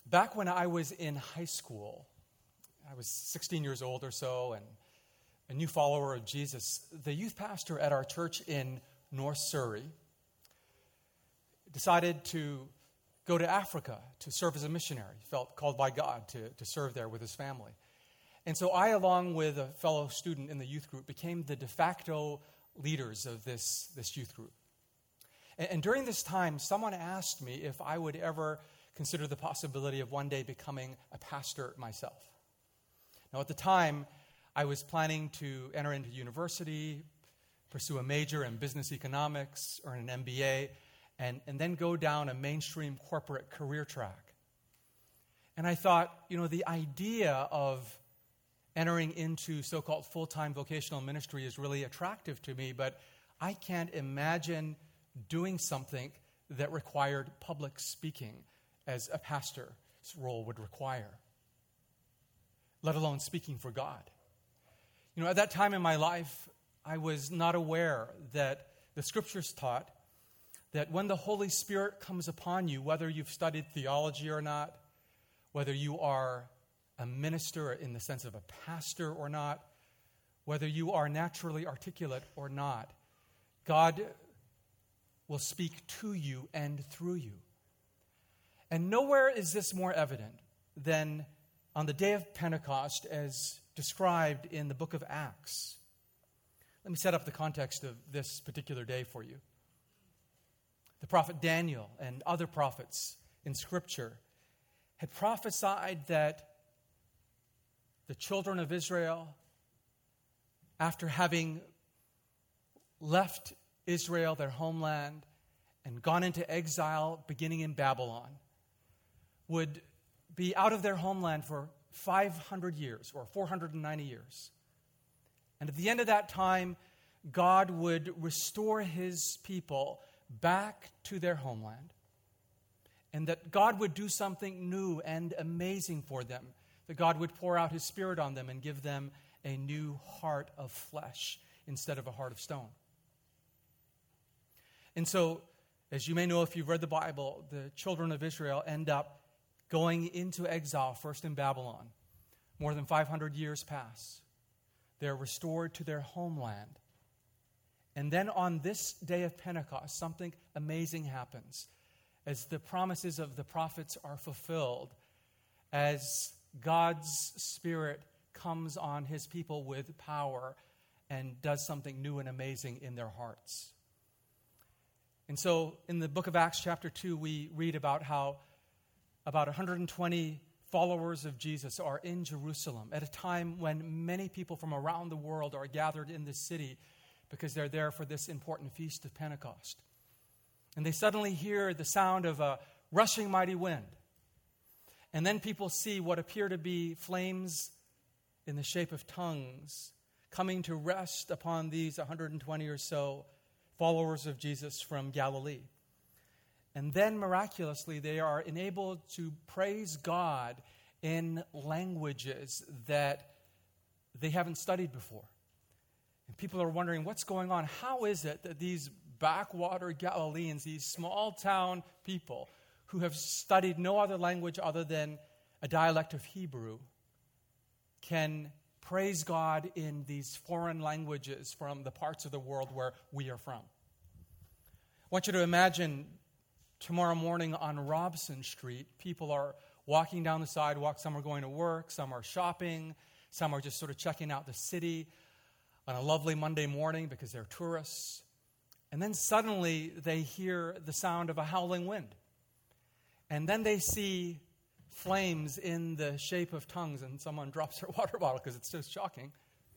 Back when I was in high school, I was 16 years old or so, and a new follower of Jesus, the youth pastor at our church in North Surrey decided to go to Africa to serve as a missionary. He felt called by God to serve there with his family. And so I, along with a fellow student in the youth group, became the de facto leaders of this youth group. And during this time, someone asked me if I would ever consider the possibility of one day becoming a pastor myself. Now, at the time, I was planning to enter into university, pursue a major in business economics, earn an MBA, and then go down a mainstream corporate career track. And I thought, the idea of entering into so-called full-time vocational ministry is really attractive to me, but I can't imagine doing something that required public speaking as a pastor's role would require, let alone speaking for God. At that time in my life, I was not aware that the Scriptures taught that when the Holy Spirit comes upon you, whether you've studied theology or not, whether you are a minister in the sense of a pastor or not, whether you are naturally articulate or not, God will speak to you and through you. And nowhere is this more evident than on the day of Pentecost as described in the book of Acts. Let me set up the context of this particular day for you. The prophet Daniel and other prophets in Scripture had prophesied that the children of Israel, after having left Israel, their homeland, and gone into exile beginning in Babylon, would be out of their homeland for 500 years or 490 years. And at the end of that time, God would restore his people back to their homeland, and that God would do something new and amazing for them, that God would pour out his Spirit on them and give them a new heart of flesh instead of a heart of stone. And so, as you may know if you've read the Bible, the children of Israel end up going into exile, first in Babylon. More than 500 years pass. They're restored to their homeland. And then on this day of Pentecost, something amazing happens as the promises of the prophets are fulfilled, as God's Spirit comes on his people with power and does something new and amazing in their hearts. And so in the book of Acts chapter 2, we read about how about 120 followers of Jesus are in Jerusalem at a time when many people from around the world are gathered in this city because they're there for this important feast of Pentecost. And they suddenly hear the sound of a rushing mighty wind. And then people see what appear to be flames in the shape of tongues coming to rest upon these 120 or so followers of Jesus from Galilee. And then miraculously they are enabled to praise God in languages that they haven't studied before. And people are wondering, what's going on? How is it that these backwater Galileans, these small town people who have studied no other language other than a dialect of Hebrew, can praise God in these foreign languages from the parts of the world where we are from? I want you to imagine tomorrow morning on Robson Street, people are walking down the sidewalk. Some are going to work, some are shopping, some are just sort of checking out the city on a lovely Monday morning because they're tourists. And then suddenly they hear the sound of a howling wind. And then they see flames in the shape of tongues, and someone drops their water bottle because it's just shocking.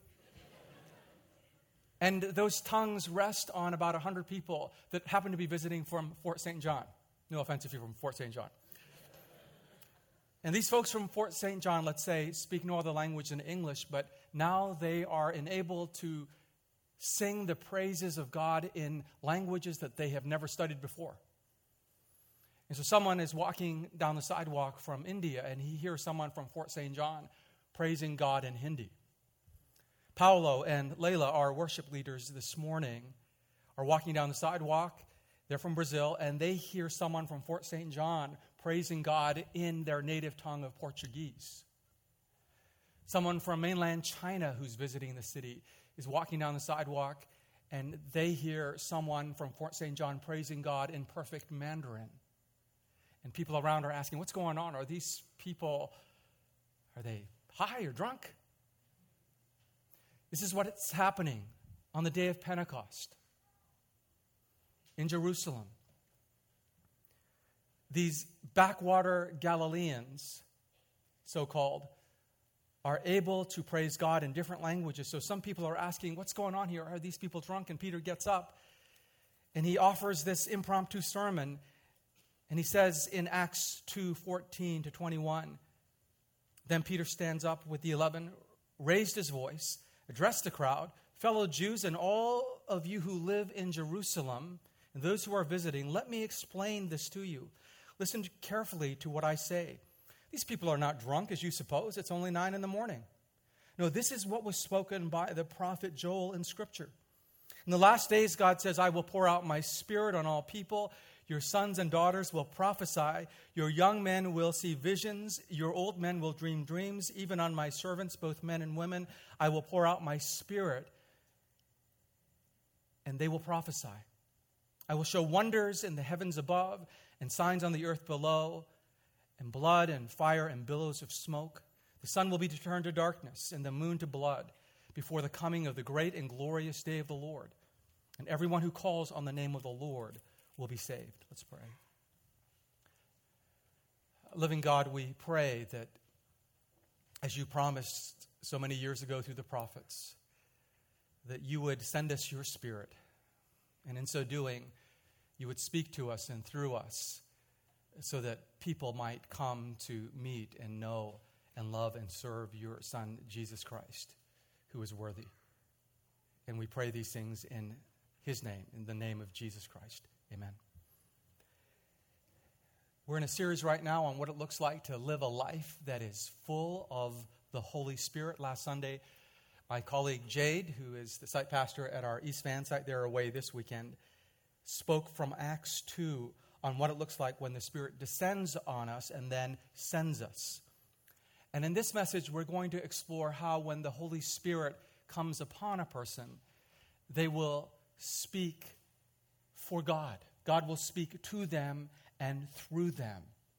And those tongues rest on about 100 people that happen to be visiting from Fort St. John. No offense if you're from Fort St. John. And these folks from Fort St. John, let's say, speak no other language than English, but now they are enabled to sing the praises of God in languages that they have never studied before. And so someone is walking down the sidewalk from India, and he hears someone from Fort St. John praising God in Hindi. Paolo and Leila, our worship leaders this morning, are walking down the sidewalk. They're from Brazil, and they hear someone from Fort St. John praising God in their native tongue of Portuguese. Someone from mainland China who's visiting the city is walking down the sidewalk, and they hear someone from Fort St. John praising God in perfect Mandarin. And people around are asking, what's going on? Are these people, are they high or drunk? This is what's happening on the day of Pentecost in Jerusalem. These backwater Galileans, so-called, are able to praise God in different languages. So some people are asking, what's going on here? Are these people drunk? And Peter gets up and he offers this impromptu sermon. And he says in Acts 2:14-21, then Peter stands up with the 11, raised his voice, addressed the crowd, fellow Jews and all of you who live in Jerusalem and those who are visiting, let me explain this to you. Listen carefully to what I say. These people are not drunk, as you suppose. It's only 9 a.m. No, this is what was spoken by the prophet Joel in Scripture. In the last days, God says, I will pour out my Spirit on all people. Your sons and daughters will prophesy. Your young men will see visions. Your old men will dream dreams. Even on my servants, both men and women, I will pour out my Spirit, and they will prophesy. I will show wonders in the heavens above and signs on the earth below, and blood and fire and billows of smoke. The sun will be turned to darkness and the moon to blood before the coming of the great and glorious day of the Lord. And everyone who calls on the name of the Lord will be saved. Let's pray. Living God, we pray that as you promised so many years ago through the prophets, that you would send us your Spirit. And in so doing, you would speak to us and through us so that people might come to meet and know and love and serve your Son, Jesus Christ, who is worthy. And we pray these things in his name, in the name of Jesus Christ. Amen. We're in a series right now on what it looks like to live a life that is full of the Holy Spirit. Last Sunday, my colleague Jade, who is the site pastor at our East Van site, they're away this weekend, spoke from Acts 2 on what it looks like when the Spirit descends on us and then sends us. And in this message, we're going to explore how when the Holy Spirit comes upon a person, they will speak for God. God will speak to them and through them.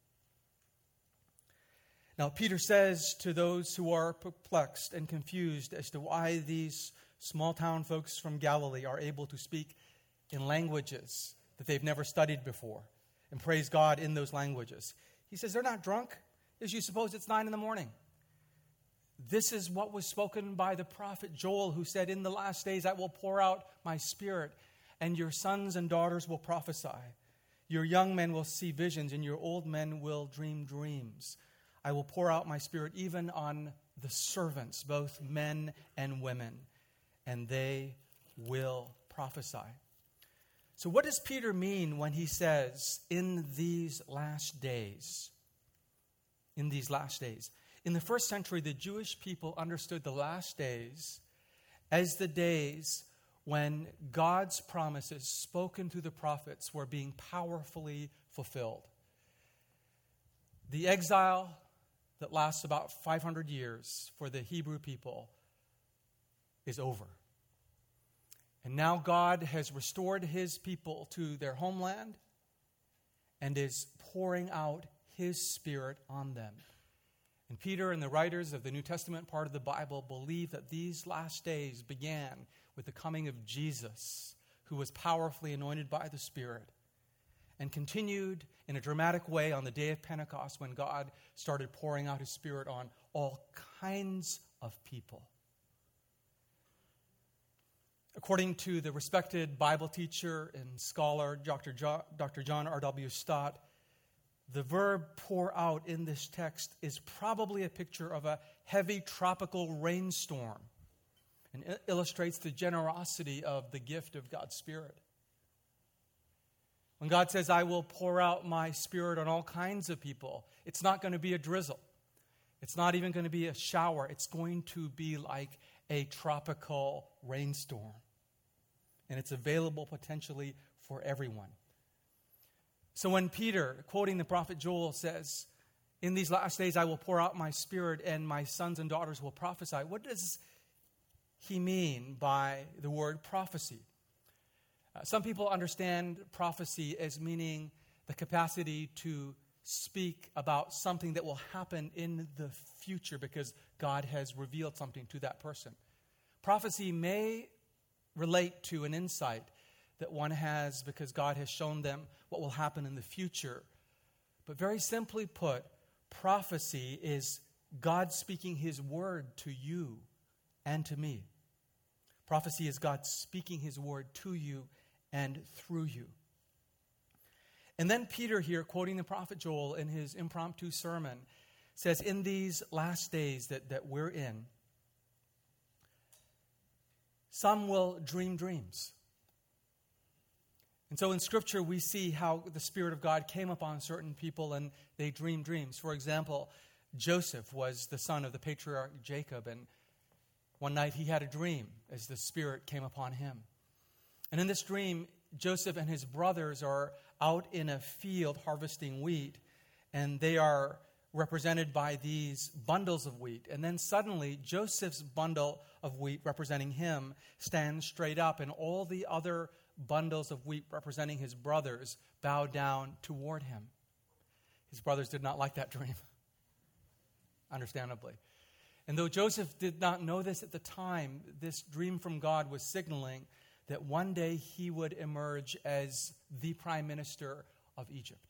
Now, Peter says to those who are perplexed and confused as to why these small town folks from Galilee are able to speak in languages that they've never studied before and praise God in those languages. He says they're not drunk, as you suppose it's 9 a.m. This is what was spoken by the prophet Joel, who said, in the last days I will pour out my Spirit, and your sons and daughters will prophesy. Your young men will see visions, and your old men will dream dreams. I will pour out my Spirit even on the servants, both men and women, and they will prophesy. So what does Peter mean when he says, in these last days? In these last days. In the first century, the Jewish people understood the last days as the days when God's promises spoken through the prophets were being powerfully fulfilled. The exile that lasts about 500 years for the Hebrew people is over. And now God has restored his people to their homeland and is pouring out his Spirit on them. And Peter and the writers of the New Testament part of the Bible believe that these last days began with the coming of Jesus, who was powerfully anointed by the Spirit, and continued in a dramatic way on the day of Pentecost when God started pouring out his Spirit on all kinds of people. According to the respected Bible teacher and scholar, Dr. John R.W. Stott, the verb pour out in this text is probably a picture of a heavy tropical rainstorm and illustrates the generosity of the gift of God's Spirit. When God says, I will pour out my Spirit on all kinds of people, it's not going to be a drizzle. It's not even going to be a shower. It's going to be like a tropical rainstorm. And it's available potentially for everyone. So when Peter, quoting the prophet Joel, says, "In these last days I will pour out my Spirit and my sons and daughters will prophesy," what does he mean by the word prophecy? Some people understand prophecy as meaning the capacity to speak about something that will happen in the future because God has revealed something to that person. Prophecy may relate to an insight that one has because God has shown them what will happen in the future. But very simply put, prophecy is God speaking His word to you and to me. Prophecy is God speaking His word to you and through you. And then Peter here, quoting the prophet Joel in his impromptu sermon, says, in these last days that we're in, some will dream dreams. And so in Scripture, we see how the Spirit of God came upon certain people and they dreamed dreams. For example, Joseph was the son of the patriarch Jacob, and one night he had a dream as the Spirit came upon him. And in this dream, Joseph and his brothers are out in a field harvesting wheat, and they are represented by these bundles of wheat. And then suddenly, Joseph's bundle of wheat representing him stands straight up, and all the other bundles of wheat representing his brothers bow down toward him. His brothers did not like that dream, understandably. And though Joseph did not know this at the time, this dream from God was signaling that one day he would emerge as the prime minister of Egypt.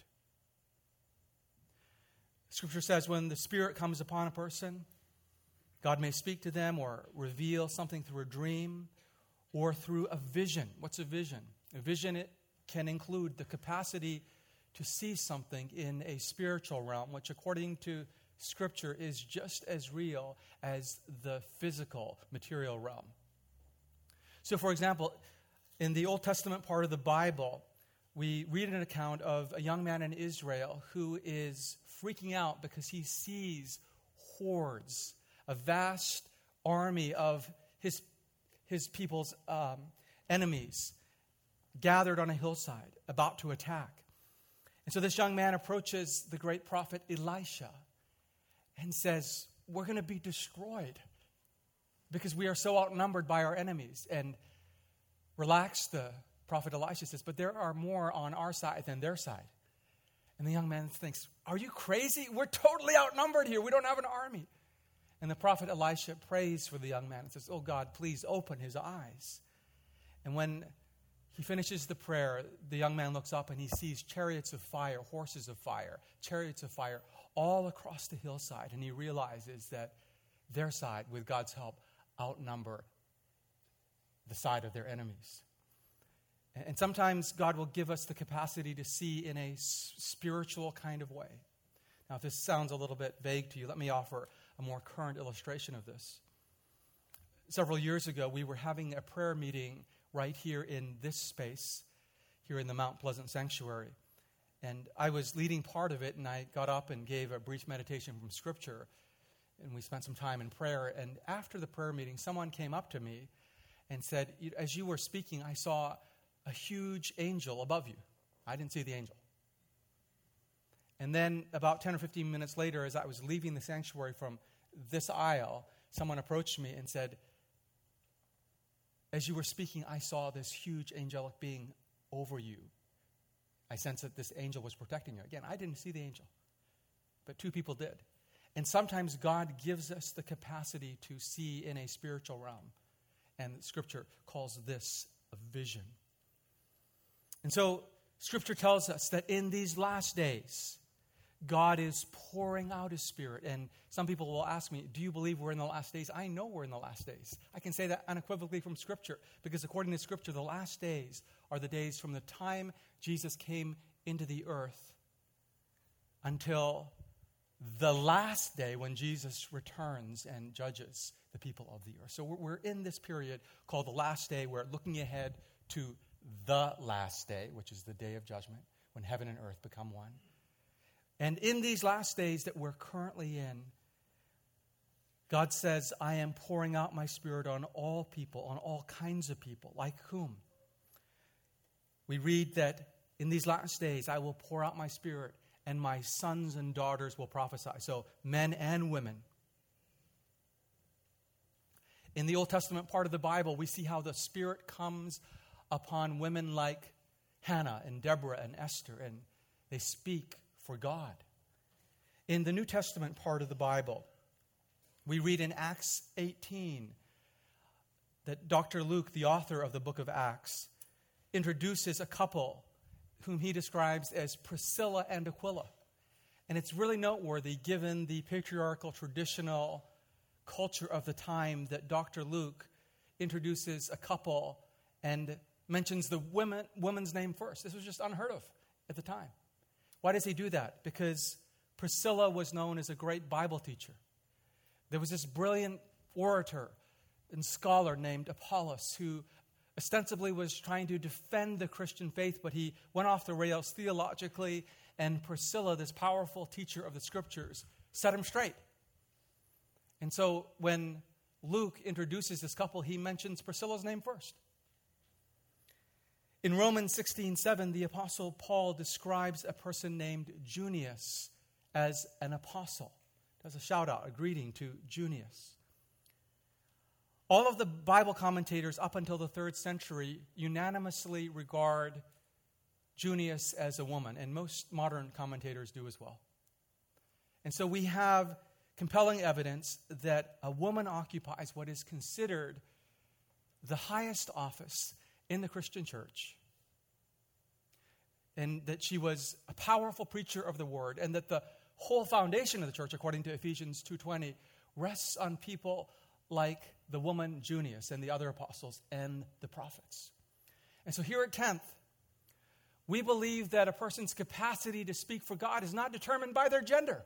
Scripture says when the Spirit comes upon a person, God may speak to them or reveal something through a dream or through a vision. What's a vision? A vision, it can include the capacity to see something in a spiritual realm, which according to Scripture is just as real as the physical, material realm. So, for example, in the Old Testament part of the Bible, we read an account of a young man in Israel who is freaking out because he sees hordes, a vast army of his people's enemies gathered on a hillside, about to attack. And so this young man approaches the great prophet Elisha and says, "We're going to be destroyed because we are so outnumbered by our enemies." And relax, the prophet Elisha says, "But there are more on our side than their side." And the young man thinks, "Are you crazy? We're totally outnumbered here. We don't have an army." And the prophet Elisha prays for the young man and says, "Oh God, please open his eyes." And when he finishes the prayer, the young man looks up and he sees chariots of fire, horses of fire, chariots of fire all across the hillside. And he realizes that their side, with God's help, outnumber the side of their enemies. And sometimes God will give us the capacity to see in a spiritual kind of way. Now, if this sounds a little bit vague to you, let me offer a more current illustration of this. Several years ago, we were having a prayer meeting right here in this space, here in the Mount Pleasant Sanctuary. And I was leading part of it, and I got up and gave a brief meditation from Scripture, and we spent some time in prayer. And after the prayer meeting, someone came up to me and said, "As you were speaking, I saw a huge angel above you." I didn't see the angel. And then about 10 or 15 minutes later, as I was leaving the sanctuary from this aisle, someone approached me and said, "As you were speaking, I saw this huge angelic being over you. I sensed that this angel was protecting you." Again, I didn't see the angel, but two people did. And sometimes God gives us the capacity to see in a spiritual realm. And Scripture calls this a vision. And so Scripture tells us that in these last days, God is pouring out His Spirit. And some people will ask me, "Do you believe we're in the last days?" I know we're in the last days. I can say that unequivocally from Scripture, because according to Scripture, the last days are the days from the time Jesus came into the earth until the last day when Jesus returns and judges the people of the earth. So we're in this period called the last day. We're looking ahead to the last day, which is the day of judgment, when heaven and earth become one. And in these last days that we're currently in, God says, "I am pouring out my Spirit on all people, on all kinds of people." Like whom? We read that in these last days, I will pour out my Spirit, and my sons and daughters will prophesy. So men and women. In the Old Testament part of the Bible, we see how the Spirit comes upon women like Hannah and Deborah and Esther, and they speak for God. In the New Testament part of the Bible, we read in Acts 18 that Dr. Luke, the author of the book of Acts, introduces a couple whom he describes as Priscilla and Aquila. And it's really noteworthy given the patriarchal traditional culture of the time that Dr. Luke introduces a couple and mentions the woman's name first. This was just unheard of at the time. Why does he do that? Because Priscilla was known as a great Bible teacher. There was this brilliant orator and scholar named Apollos who ostensibly was trying to defend the Christian faith, but he went off the rails theologically, and Priscilla, this powerful teacher of the Scriptures, set him straight. And so when Luke introduces this couple, he mentions Priscilla's name first. In Romans 16:7, the Apostle Paul describes a person named Junius as an apostle. Does a shout out, a greeting to Junius. All of the Bible commentators up until the 3rd century unanimously regard Junius as a woman, and most modern commentators do as well. And so we have compelling evidence that a woman occupies what is considered the highest office in the Christian church, and that she was a powerful preacher of the word, and that the whole foundation of the church, according to Ephesians 2:20, rests on people like the woman Junius and the other apostles and the prophets. And so here at 10th, we believe that a person's capacity to speak for God is not determined by their gender,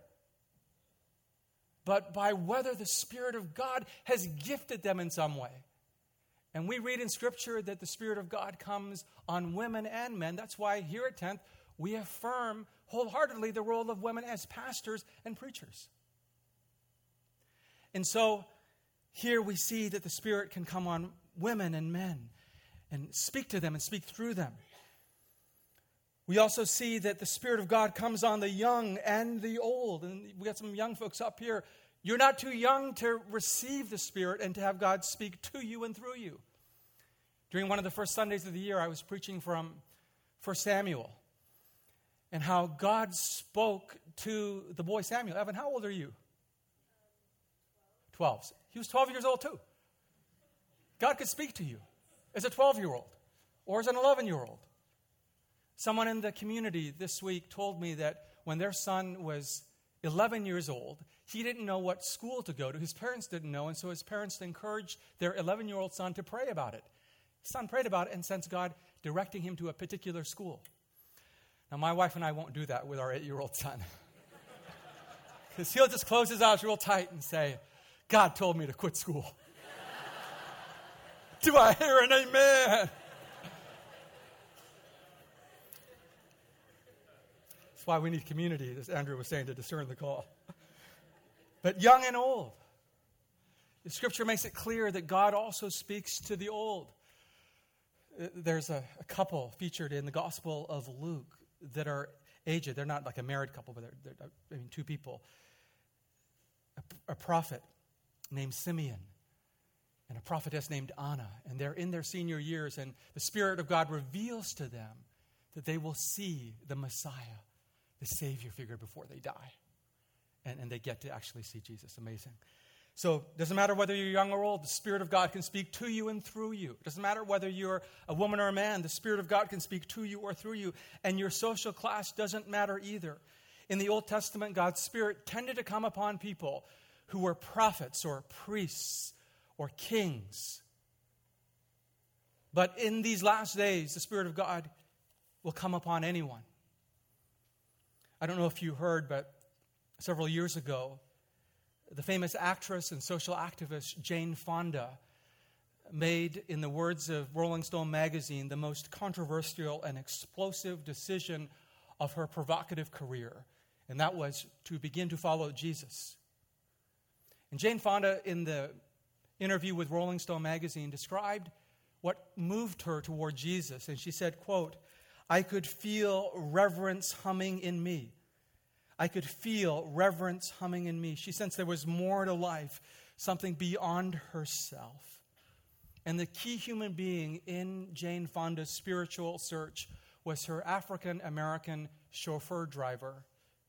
but by whether the Spirit of God has gifted them in some way. And we read in Scripture that the Spirit of God comes on women and men. That's why here at 10th, we affirm wholeheartedly the role of women as pastors and preachers. And so here we see that the Spirit can come on women and men and speak to them and speak through them. We also see that the Spirit of God comes on the young and the old. And we got some young folks up here. You're not too young to receive the Spirit and to have God speak to you and through you. During one of the first Sundays of the year, I was preaching from 1 Samuel and how God spoke to the boy Samuel. Evan, how old are you? 12. He was 12 years old too. God could speak to you as a 12-year-old or as an 11-year-old. Someone in the community this week told me that when their son was 11 years old, he didn't know what school to go to. His parents didn't know, and so his parents encouraged their 11-year-old son to pray about it. His son prayed about it and sensed God directing him to a particular school. Now, my wife and I won't do that with our 8-year-old son. Because he'll just close his eyes real tight and say, God told me to quit school. Do I hear an amen? That's why we need community, as Andrew was saying, to discern the call. But young and old. The Scripture makes it clear that God also speaks to the old. There's a couple featured in the Gospel of Luke that are aged. They're not like a married couple, but they're two people. A prophet named Simeon and a prophetess named Anna. And they're in their senior years, and the Spirit of God reveals to them that they will see the Messiah, the Savior figure, before they die. And they get to actually see Jesus. Amazing. So it doesn't matter whether you're young or old, the Spirit of God can speak to you and through you. It doesn't matter whether you're a woman or a man, the Spirit of God can speak to you or through you. And your social class doesn't matter either. In the Old Testament, God's Spirit tended to come upon people who were prophets or priests or kings. But in these last days, the Spirit of God will come upon anyone. I don't know if you heard, but several years ago, the famous actress and social activist Jane Fonda made, in the words of Rolling Stone magazine, the most controversial and explosive decision of her provocative career, and that was to begin to follow Jesus. And Jane Fonda, in the interview with Rolling Stone magazine, described what moved her toward Jesus, and she said, quote, I could feel reverence humming in me. I could feel reverence humming in me. She sensed there was more to life, something beyond herself. And the key human being in Jane Fonda's spiritual search was her African-American chauffeur driver,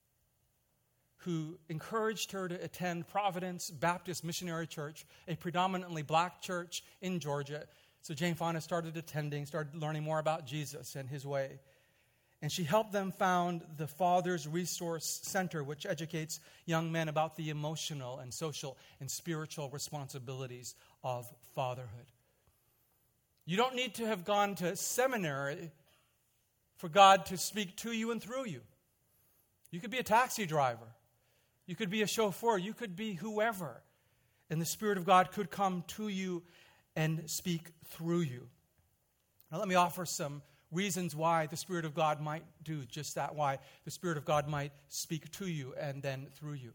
who encouraged her to attend Providence Baptist Missionary Church, a predominantly black church in Georgia. So Jane Fonda started attending, started learning more about Jesus and his way. And she helped them found the Father's Resource Center, which educates young men about the emotional and social and spiritual responsibilities of fatherhood. You don't need to have gone to seminary for God to speak to you and through you. You could be a taxi driver. You could be a chauffeur. You could be whoever. And the Spirit of God could come to you and speak through you. Now let me offer some reasons why the Spirit of God might do just that, why the Spirit of God might speak to you and then through you.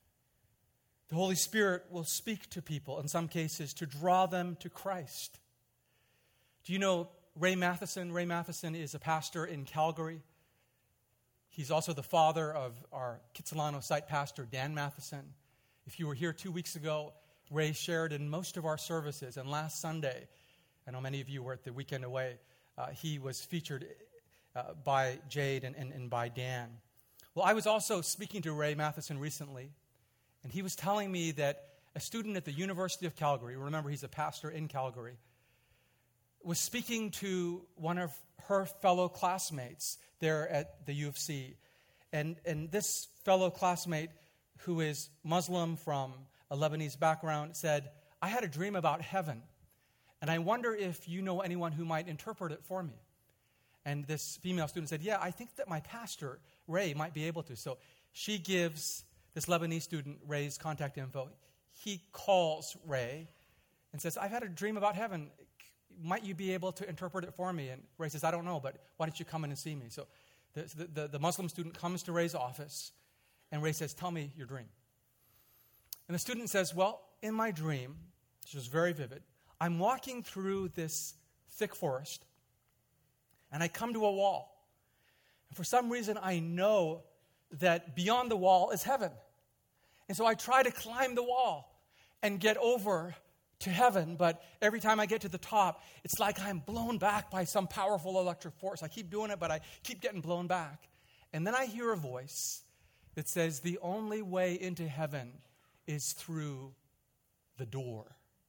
The Holy Spirit will speak to people, in some cases, to draw them to Christ. Do you know Ray Matheson? Ray Matheson is a pastor in Calgary. He's also the father of our Kitsilano site pastor, Dan Matheson. If you were here 2 weeks ago, Ray shared in most of our services. And last Sunday, I know many of you were at the weekend away, he was featured by Jade and by Dan. Well, I was also speaking to Ray Matheson recently, and he was telling me that a student at the University of Calgary, remember he's a pastor in Calgary, was speaking to one of her fellow classmates there at the U of C. And this fellow classmate, who is Muslim from a Lebanese background, said, I had a dream about heaven, and I wonder if you know anyone who might interpret it for me. And this female student said, yeah, I think that my pastor, Ray, might be able to. So she gives this Lebanese student Ray's contact info. He calls Ray and says, I've had a dream about heaven. Might you be able to interpret it for me? And Ray says, I don't know, but why don't you come in and see me? So the Muslim student comes to Ray's office, and Ray says, tell me your dream. And the student says, well, in my dream, which was very vivid, I'm walking through this thick forest, and I come to a wall. And for some reason, I know that beyond the wall is heaven. And so I try to climb the wall and get over to heaven, but every time I get to the top, it's like I'm blown back by some powerful electric force. I keep doing it, but I keep getting blown back. And then I hear a voice that says, the only way into heaven is through the door.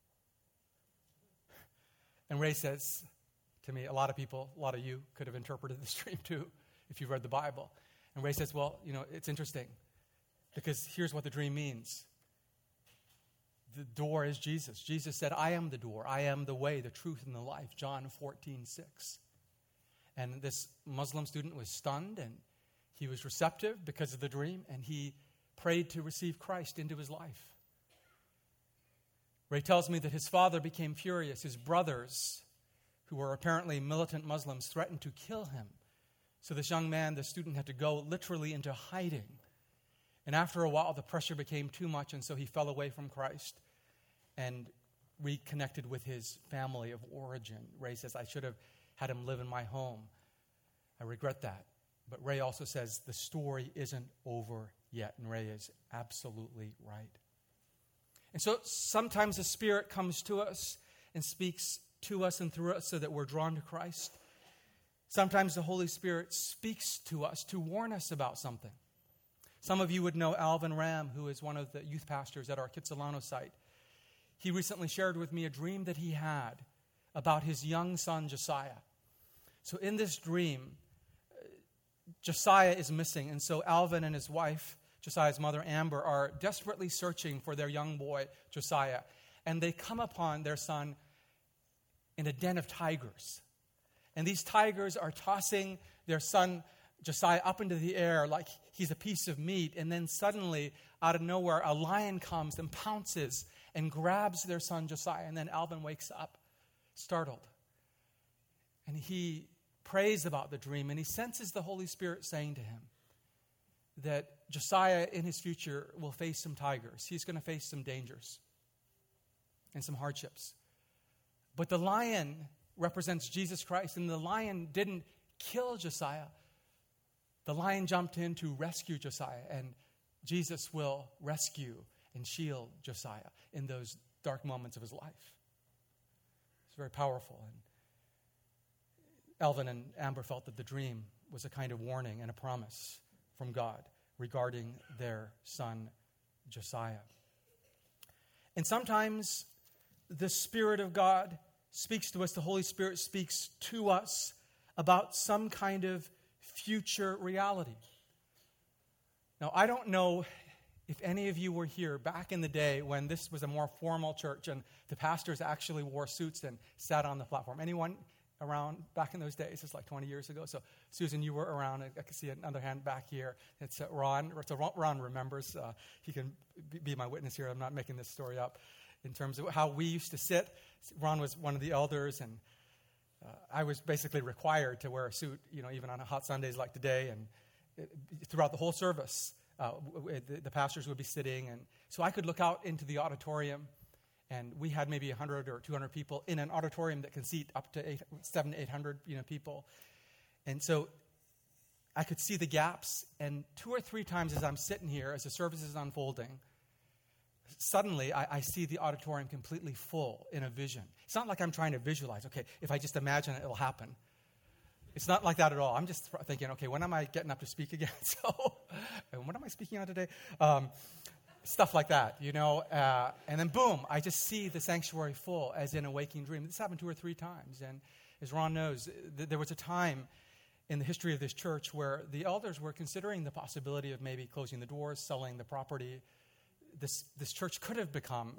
And Ray says to me, a lot of people, a lot of you could have interpreted this dream too, if you've read the Bible. And Ray says, well, it's interesting, because here's what the dream means. The door is Jesus. Jesus said, I am the door. I am the way, the truth, and the life. John 14:6. And this Muslim student was stunned, and he was receptive because of the dream, and he prayed to receive Christ into his life. Ray tells me that his father became furious. His brothers, who were apparently militant Muslims, threatened to kill him. So this young man, the student, had to go literally into hiding. And after a while, the pressure became too much, and so he fell away from Christ and reconnected with his family of origin. Ray says, I should have had him live in my home. I regret that. But Ray also says the story isn't over yet, and Ray is absolutely right. And so sometimes the Spirit comes to us and speaks to us and through us so that we're drawn to Christ. Sometimes the Holy Spirit speaks to us to warn us about something. Some of you would know Alvin Ram, who is one of the youth pastors at our Kitsilano site. He recently shared with me a dream that he had about his young son, Josiah. So in this dream, Josiah is missing, and so Alvin and his wife, Josiah's mother, Amber, are desperately searching for their young boy, Josiah. And they come upon their son in a den of tigers. And these tigers are tossing their son, Josiah, up into the air like he's a piece of meat. And then suddenly, out of nowhere, a lion comes and pounces and grabs their son, Josiah. And then Alvin wakes up, startled. And he prays about the dream, and he senses the Holy Spirit saying to him that Josiah in his future will face some tigers. He's going to face some dangers and some hardships. But the lion represents Jesus Christ, and the lion didn't kill Josiah, the lion jumped in to rescue Josiah, and Jesus will rescue and shield Josiah in those dark moments of his life. It's very powerful. And Elvin and Amber felt that the dream was a kind of warning and a promise from God regarding their son, Josiah. And sometimes the Spirit of God speaks to us, the Holy Spirit speaks to us about some kind of future reality. Now, I don't know if any of you were here back in the day when this was a more formal church and the pastors actually wore suits and sat on the platform. Anyone around back in those days? It's like 20 years ago. So, Susan, you were around. I can see another hand back here. It's Ron. So Ron remembers. He can be my witness here. I'm not making this story up in terms of how we used to sit. Ron was one of the elders, and I was basically required to wear a suit, even on hot Sundays like today. And throughout the whole service, the pastors would be sitting. And so I could look out into the auditorium, and we had maybe 100 or 200 people in an auditorium that can seat up to 700 to 800 people. And so I could see the gaps. And 2 or 3 times as I'm sitting here, as the service is unfolding, suddenly I see the auditorium completely full in a vision. It's not like I'm trying to visualize, okay, if I just imagine it, it'll happen. It's not like that at all. I'm just thinking, okay, when am I getting up to speak again? And what am I speaking on today? Stuff like that, and then boom, I just see the sanctuary full as in a waking dream. This happened 2 or 3 times. And as Ron knows, there was a time in the history of this church where the elders were considering the possibility of maybe closing the doors, selling the property. This church could have become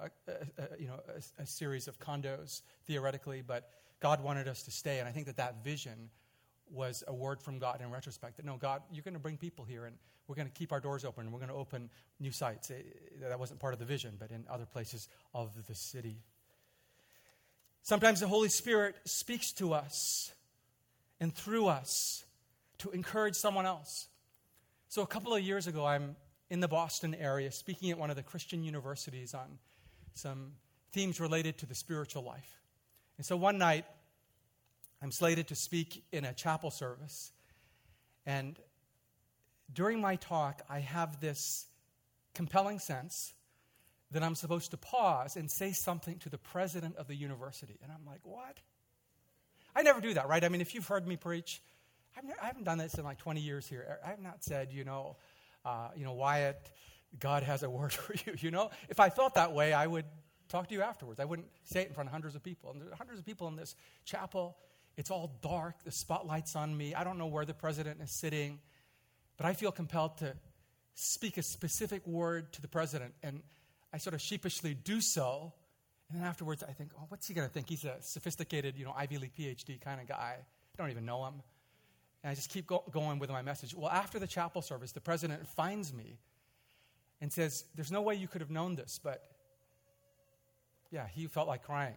a series of condos, theoretically, but God wanted us to stay. And I think that vision was a word from God in retrospect. That, no, God, you're going to bring people here, and we're going to keep our doors open, and we're going to open new sites. That wasn't part of the vision, but in other places of the city. Sometimes the Holy Spirit speaks to us and through us to encourage someone else. So a couple of years ago, I'm in the Boston area speaking at one of the Christian universities on some themes related to the spiritual life. And so one night, I'm slated to speak in a chapel service. And during my talk, I have this compelling sense that I'm supposed to pause and say something to the president of the university. And I'm like, what? I never do that, right? I mean, if you've heard me preach, I haven't done this in like 20 years here. I have not said, Wyatt, God has a word for you, If I felt that way, I would talk to you afterwards. I wouldn't say it in front of hundreds of people. And there are hundreds of people in this chapel. It's all dark. The spotlight's on me. I don't know where the president is sitting. But I feel compelled to speak a specific word to the president. And I sort of sheepishly do so. And then afterwards, I think, what's he going to think? He's a sophisticated, Ivy League PhD kind of guy. I don't even know him. And I just keep going with my message. Well, after the chapel service, the president finds me and says, there's no way you could have known this, but yeah, he felt like crying.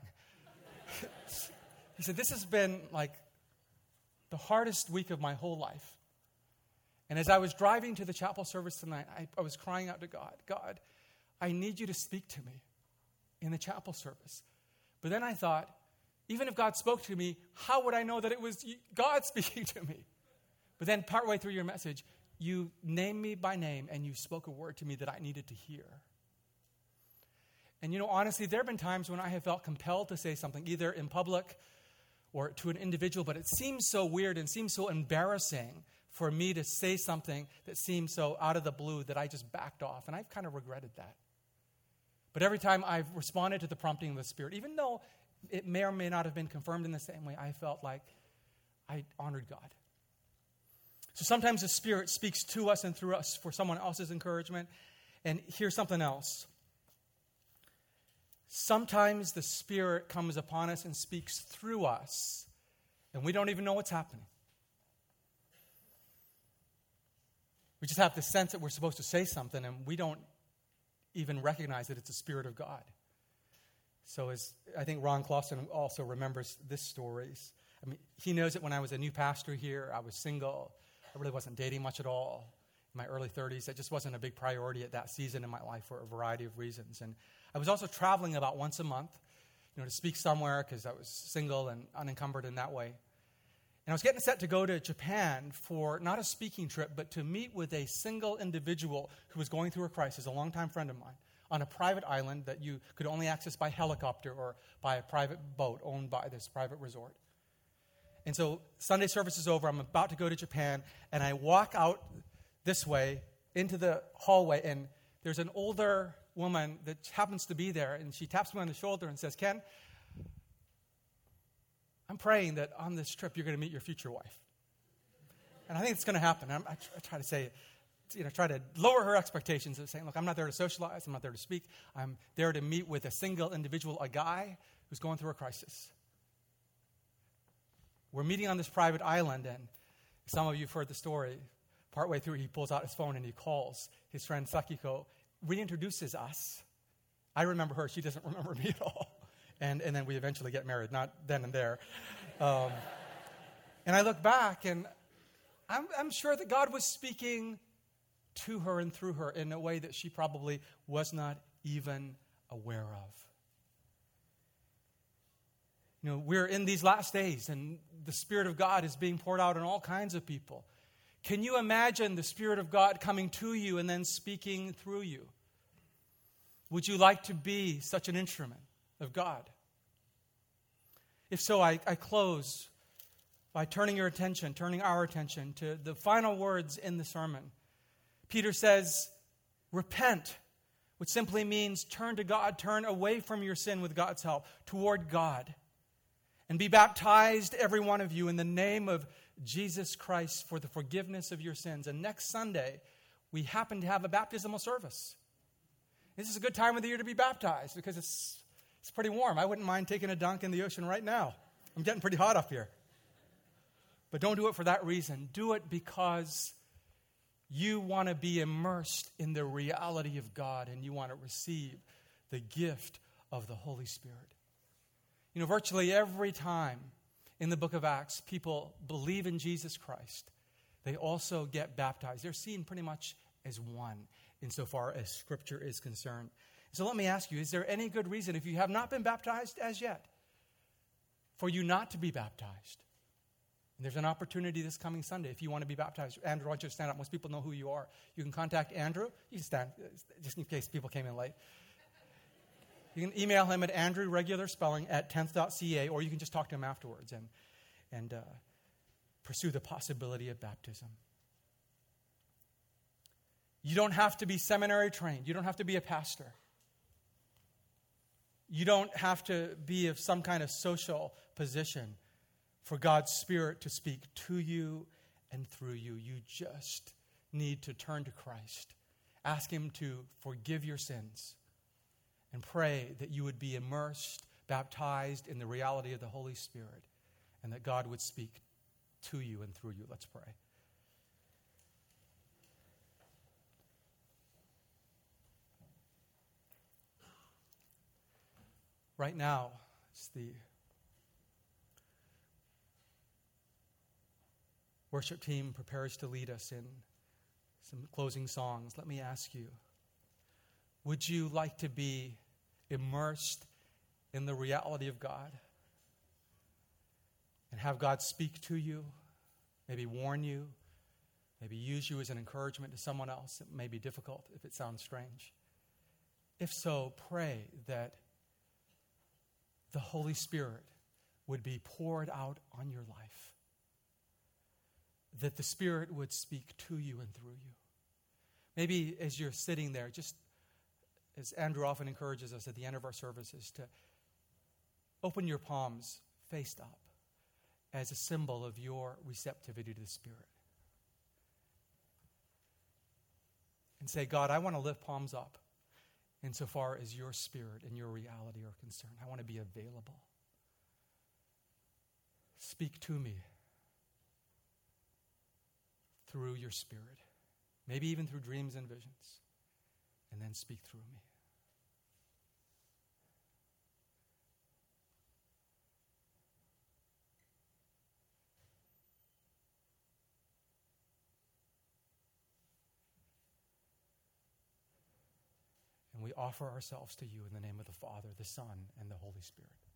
He said, this has been like the hardest week of my whole life. And as I was driving to the chapel service tonight, I was crying out to God, God, I need you to speak to me in the chapel service. But then I thought, even if God spoke to me, how would I know that it was God speaking to me? But then partway through your message, you named me by name and you spoke a word to me that I needed to hear. And honestly, there have been times when I have felt compelled to say something, either in public or to an individual, but it seems so weird and seems so embarrassing for me to say something that seems so out of the blue that I just backed off. And I've kind of regretted that. But every time I've responded to the prompting of the Spirit, even though it may or may not have been confirmed in the same way, I felt like I honored God. So sometimes the Spirit speaks to us and through us for someone else's encouragement. And here's something else. Sometimes the Spirit comes upon us and speaks through us, and we don't even know what's happening. We just have the sense that we're supposed to say something, and we don't even recognize that it's the Spirit of God. So as I think Ron Clausen also remembers this story. I mean, he knows that when I was a new pastor here, I was single. I really wasn't dating much at all. In my early 30s, it just wasn't a big priority at that season in my life for a variety of reasons. And I was also traveling about once a month, to speak somewhere because I was single and unencumbered in that way. And I was getting set to go to Japan for not a speaking trip, but to meet with a single individual who was going through a crisis, a longtime friend of mine, on a private island that you could only access by helicopter or by a private boat owned by this private resort. And so Sunday service is over. I'm about to go to Japan, and I walk out this way into the hallway, and there's an older woman that happens to be there, and she taps me on the shoulder and says, "Ken, I'm praying that on this trip you're going to meet your future wife." And I think it's going to happen. I try to say, try to lower her expectations of saying, "Look, I'm not there to socialize. I'm not there to speak. I'm there to meet with a single individual, a guy who's going through a crisis." We're meeting on this private island, and some of you have heard the story. Partway through, he pulls out his phone and he calls his friend Sakiko, reintroduces us. I remember her. She doesn't remember me at all. And then we eventually get married, not then and there. And I look back, and I'm sure that God was speaking to her and through her in a way that she probably was not even aware of. We're in these last days, and the Spirit of God is being poured out on all kinds of people. Can you imagine the Spirit of God coming to you and then speaking through you? Would you like to be such an instrument of God? If so, I close by turning our attention to the final words in the sermon. Peter says, repent, which simply means turn to God, turn away from your sin with God's help, toward God. And be baptized, every one of you, in the name of Jesus Christ for the forgiveness of your sins. And next Sunday, we happen to have a baptismal service. This is a good time of the year to be baptized because it's pretty warm. I wouldn't mind taking a dunk in the ocean right now. I'm getting pretty hot up here. But don't do it for that reason. Do it because you want to be immersed in the reality of God and you want to receive the gift of the Holy Spirit. Virtually every time in the book of Acts, people believe in Jesus Christ. They also get baptized. They're seen pretty much as one insofar as Scripture is concerned. So let me ask you, is there any good reason, if you have not been baptized as yet, for you not to be baptized? And there's an opportunity this coming Sunday if you want to be baptized. Andrew, I want you to stand up. Most people know who you are. You can contact Andrew. You can stand, just in case people came in late. You can email him at Andrew, regular spelling, at 10th.ca, or you can just talk to him afterwards and pursue the possibility of baptism. You don't have to be seminary trained. You don't have to be a pastor. You don't have to be of some kind of social position for God's Spirit to speak to you and through you. You just need to turn to Christ. Ask Him to forgive your sins. And pray that you would be immersed, baptized in the reality of the Holy Spirit, and that God would speak to you and through you. Let's pray. Right now, as the worship team prepares to lead us in some closing songs, let me ask you, would you like to be immersed in the reality of God and have God speak to you, maybe warn you, maybe use you as an encouragement to someone else? It may be difficult if it sounds strange. If so, pray that the Holy Spirit would be poured out on your life, that the Spirit would speak to you and through you. Maybe as you're sitting there, just as Andrew often encourages us at the end of our services, to open your palms faced up as a symbol of your receptivity to the Spirit. And say, God, I want to lift palms up insofar as your Spirit and your reality are concerned. I want to be available. Speak to me through your Spirit, maybe even through dreams and visions. And then speak through me. And we offer ourselves to you in the name of the Father, the Son, and the Holy Spirit.